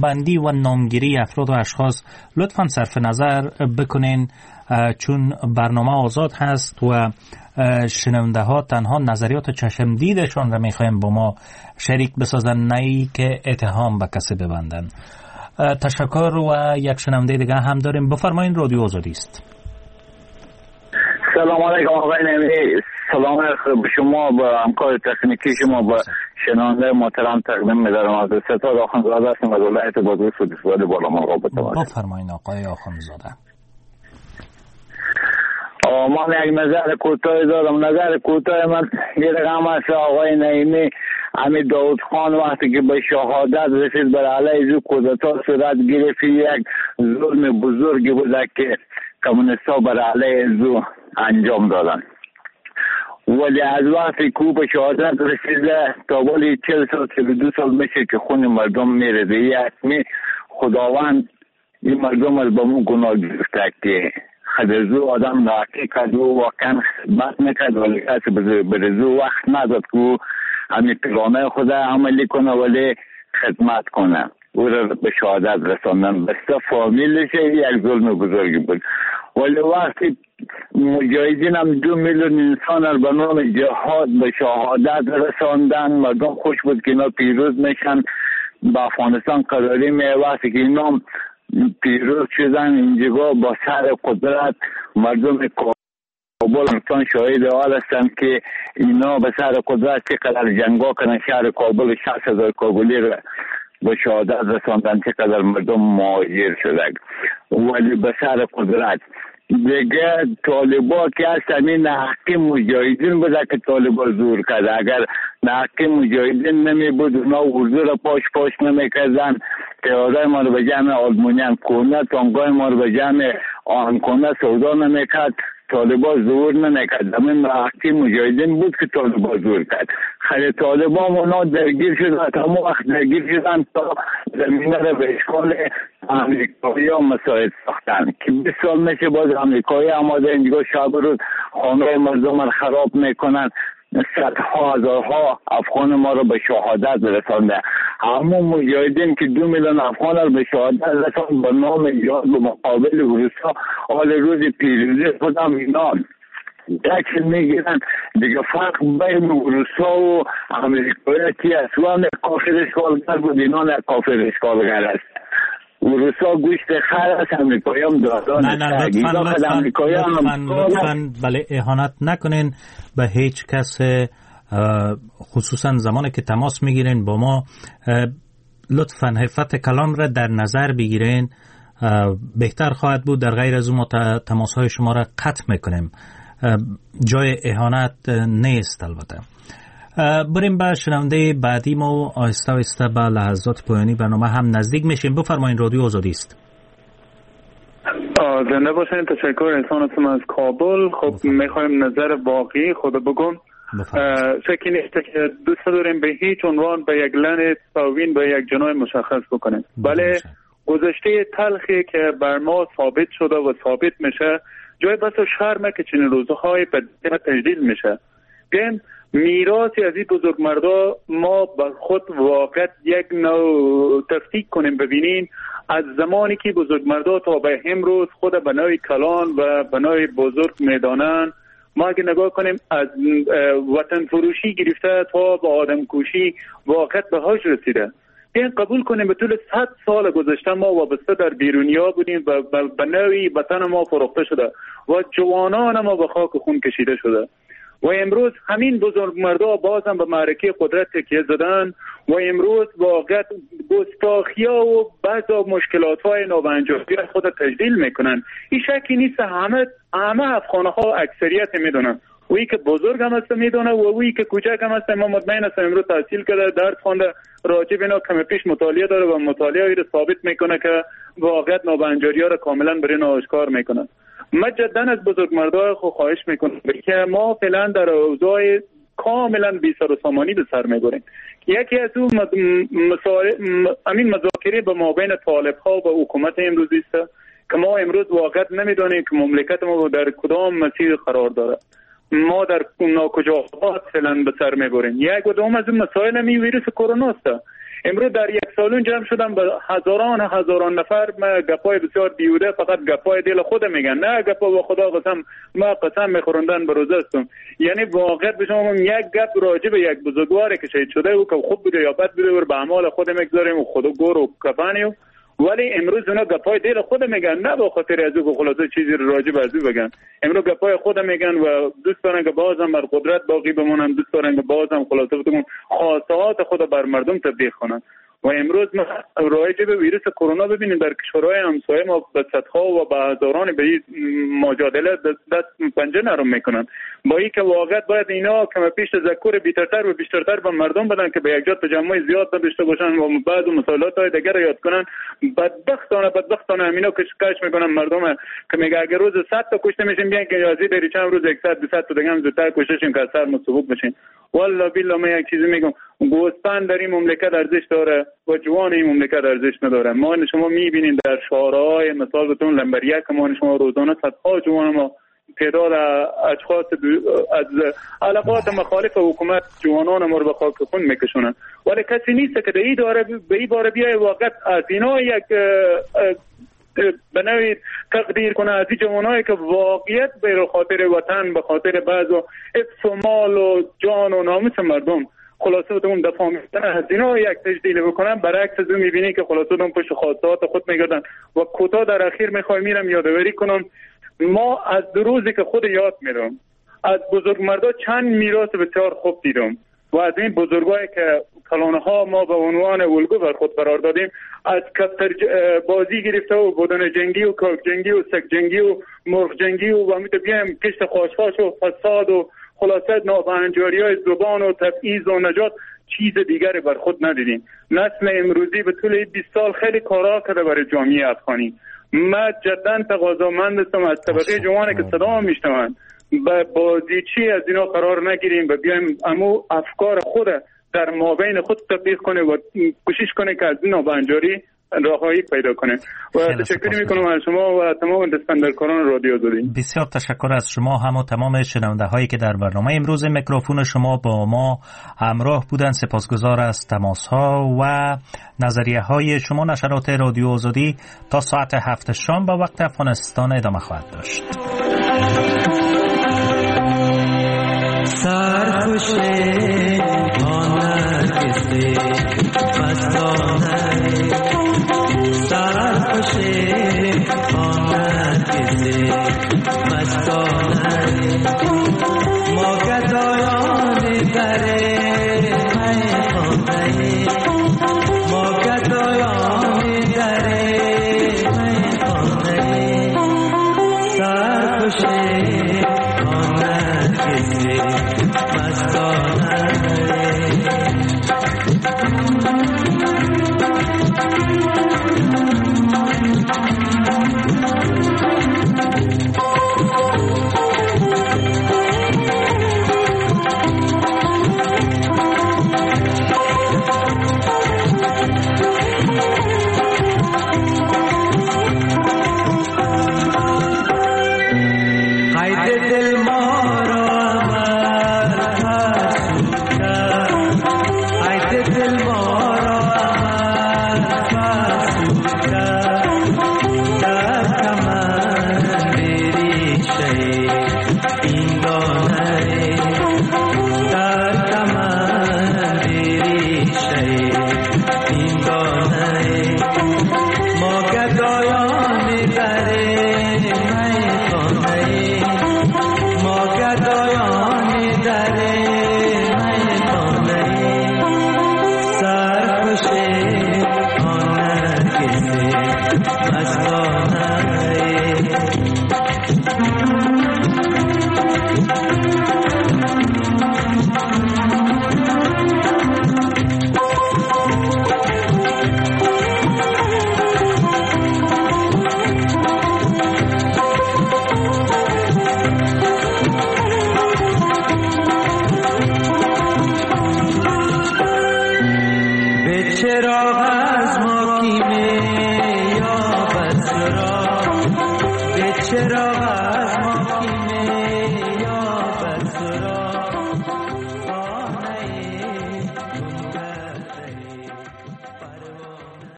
نامبندی و نامگیری افراد و اشخاص لطفاً صرف نظر بکنین، چون برنامه آزاد هست و شنونده ها تنها نظریات چشمدیدشون را میخوایم با ما شریک بسازن، نه ای که اتهام به کسی ببندن. تشکر. و یک شنونده دیگه هم داریم. بفرمایین، رادیو آزادی است. سلام علیکم آقای نعیمی. سلام به شما، به همکار تکنیکی شما، به شنونده محترم تقدیم می‌دارم. از ستاد آخوندزاده هستم از ولایت بادغیس و دیسوال بالامرغاب. بفرمایین آقای آخوندزاده. من یک نظر کوتاه دارم. نظر کوتاه من یه رقم است آقای نعیمی. همین داود خان وقتی که به شهادت رسید بر علیه کودتا صورت گرفت، یک ظلم بزرگی بود که کمونیست‌ها بر علیه زو انجام دادن. ولی از وقتی که به شهادت رسیده تا ولی 40 سال 32 سال میشه که خون مردم میرده. یعنی خداوند این مردم از به مو گناه گرفته که خدزو آدم ناکی کرد و واقعا خدمت نکرد، ولی کسی برزو وقت نداد که همین پیرانه خود عملی کنه ولی خدمت کنه. او را به شهادت رساندن. بسته فامیلش یک ظلم بزرگی بود. ولی وقتی مجاهدین هم 2 میلیون انسان را به نام جهاد به شهادت رساندن، مردم خوش بود که اینا پیروز میشن، به افغانستان قراری می. وقتی که اینا پیروز شدن اینجا با سر قدرت مردم کابل انسان شاهد حال هستند که اینا به سر قدرت چقدر جنگا کنن. شهر کابل 60,000 کابلی را به شهادت رساندن، چقدر مردم مهاجر شده. ولی به سر قدرت دیگه طالبا که هست همین نحقی مجاهدین بوده که طالبا زور کرده. اگر نحقی مجاهدین نمی بود اونا اردو را پاش نمی کردن، تیارای ما رو به جمع آلمونیان کنه، تانگای ما رو به جمع آهن کنه سودا نمی کرد، طالبا زور نمی کرد. همین نحقی مجاهدین بود که طالبا زور کرد. خیلی طالبا اونا درگیر شدن، تمام وقت درگیر شدن تا زمینه را به اشکال امریکایی ها مساعد ساختن که 20 سال میشه باز امریکایی آماده اینجا شب روز خانه مردم را خراب میکنن. صدها هزارها افغان ما رو به شهادت رسانده. همون مجاهدین که 2 میلیون افغان رو به شهادت رساند به نام جهاد به مقابل روسا، حال روز پیروزی خودم اینا دکل میگیرن. دیگه فرق بین روسا و امریکایی که اصلا کافر اشغالگر بود، اینا نه کافر اشغالگر است. روسا گوشت خر است، امریکایی هم دادان است. لطفاً بله اهانت نکنین به هیچ کس، خصوصا زمانی که تماس میگیرین با ما. لطفاً حفظ کلام را در نظر بگیرین. بهتر خواهد بود در غیر از اون تماس های شما را قطع میکنیم. جای اهانت نیست. البته بریم به شنونده بعدی ما. آهسته آهسته به لحظات پایانی برنامه هم نزدیک میشیم. بفرمایید، رادیو آزادی است. زنده باشین. تشکر. احسان هستم از کابل. خب میخوایم نظر واقعی خود بگم. شکی نیست که دوست داریم به هیچ عنوان به یک لعنت تاوین به یک جنای مشخص بکنیم. بله گذشته تلخی که بر ما ثابت شده و ثابت میشه جای بس و شرمه که چنین روزهای به تجدید میشه. بیایم میراثی از این بزرگمردا ما به خود واقعا یک نوع تفکیک کنیم. ببینین از زمانی که بزرگمردا تا به امروز خود به نوع کلان و به نوع بزرگ میدانن، ما اگه نگاه کنیم از وطن فروشی گرفته تا به آدم کشی واقعا به هاش رسیده. بیاین قبول کنیم به طول 100 سال گذشته ما وابسته در بیرونیا بودیم و به نوعی وطن ما فروخته شده و جوانان ما به خاک خون کشیده شده. و امروز همین بزرگمردا بازم به معرکه قدرت تکیه زدن و امروز واقعا گستاخی‌ها و بعضی مشکلات‌های نابنجاری خود تجلیل میکنن. این شکی نیست همه افغان‌ها اکثریت میدونن. وی که بزرگ هم هست میدونه و وی که کوچک هم هست. ما مطمئن هستم امروز تحصیل کرده، درس خونده، راجع به اینا کم پیش مطالعه داره و مطالعه رو ثابت میکنه که واقعا نابنجاری‌ها رو کاملا برای اینا آشکار میکنن. من جدا از بزرگمردان خود خواهش میکنم که ما فعلا در اوضاع کاملا بی سر و سامانی به سر میبریم. یکی از اون مذاکره به مابین طالب‌ها و حکومت امروزی است که ما امروز واقعا نمیدونیم که مملکت ما در کدام مسیر قرار داره. ما در ناکجاهات فعلا به سر میبریم. یک و دوم از اون مسائل ویروس کرونا است. امروز در یک سالون جمع شدم به هزاران نفر، ما گپای بسیار بیوده، فقط گپای دل خود میگن، نه گپا با خدا قسم، ما قسم میخوردن به روزه استم. یعنی واقعا به شما یک گپ راجع به یک بزرگواری که شهید شده و که خوب بوده یا بد بوده و به اعمال خود میگذاریم و خدا گور و کفانیو، ولی امروز اونا گپای دل خود میگن، نه به خاطر از او خلاصه چیزی راجع به از او بگن. امروز گپای خود میگن و دوست دارن که بازم بر قدرت باقی بمونن، دوست دارن که بازم خلاصه بتونن خواستهات خود بر مردم تطبیق کنن. و امروز ما رایج به ویروس کرونا ببینیم در کشورهای همسایه ما به صدها و به هزاران به مجادله دست پنجه نرم میکنن، با این که واقعا باید اینا کم پیش تذکر بیشتر و بیشتر به مردم بدن که به یک جا تجمع زیاد نداشته باشن و بعض مسائلات های دیگر یاد کنن. بدبختانه همینا کش میکنن مردم که میگه اگر روز 100 تا کشته میشیم بیان که یازی داری چند روز 100 200 تا دیگه هم زودتر کشتشیم که اثر مسبوق بشین. والله بالله من یک چیزی میگم، گوسفند در این مملکت ارزش داره و جوان این مملکت ارزش نداره. ما شما میبینید در شهرهای مثال بتون لنبریک ما شما روزانه صدها جوان ما تعداد اشخاص از علاقات مخالف حکومت جوانان ما رو به خاک خون میکشونن، ولی کسی نیست که به این باره بیای واقعا از اینا یک به نوعی تقدیر کنه از این جوانایی که واقعیت به خاطر وطن، به خاطر بعضو حفظ و مال و جان و ناموس مردم خلاصه بودم دفاع میکنن، از اینا یک تجدیل بکنن. برعکس از اون میبینی که خلاصه بودم پشت خواستهات خود میگردن. و کوتاه در اخیر میرم یادآوری کنم، ما از دو روزی که خود یاد میرم از بزرگمردا چند میراث بسیار خوب دیدم و از این بزرگایی که کلانها ما به عنوان الگو بر خود قرار دادیم، از کفتر بازی گرفته و بدن جنگی و کاک جنگی و سگ جنگی و مرغ جنگی و همیته بیایم کشت خاشخاش و فساد و خلاصت نابهنجاری های زبان و تبعیض و نجات، چیز دیگری بر خود ندیدیم. نسل امروزی به طول 20 سال خیلی کارا کرده برای جامعه افغانی. من جدا تقاضامند هستم از طبقه جوانی که صدا میشنون با بازیچی از اینا قرار نگیریم و بیایم امو افکار خود در مابین خود تطبیق کنه و کوشش کنه که از این نابهنجاری راههایی پیدا کنه. و تشکر میکنم از شما و تمام دستندرکاران رادیو آزادی. بسیار تشکر از شما هم و تمام شنونده هایی که در برنامه امروز میکروفون شما با ما همراه بودن. سپاسگزار از تماس ها و نظریه های شما. نشرات رادیو آزادی تا ساعت 7 شام با وقت افغانستان ادامه خواهد داشت. چرا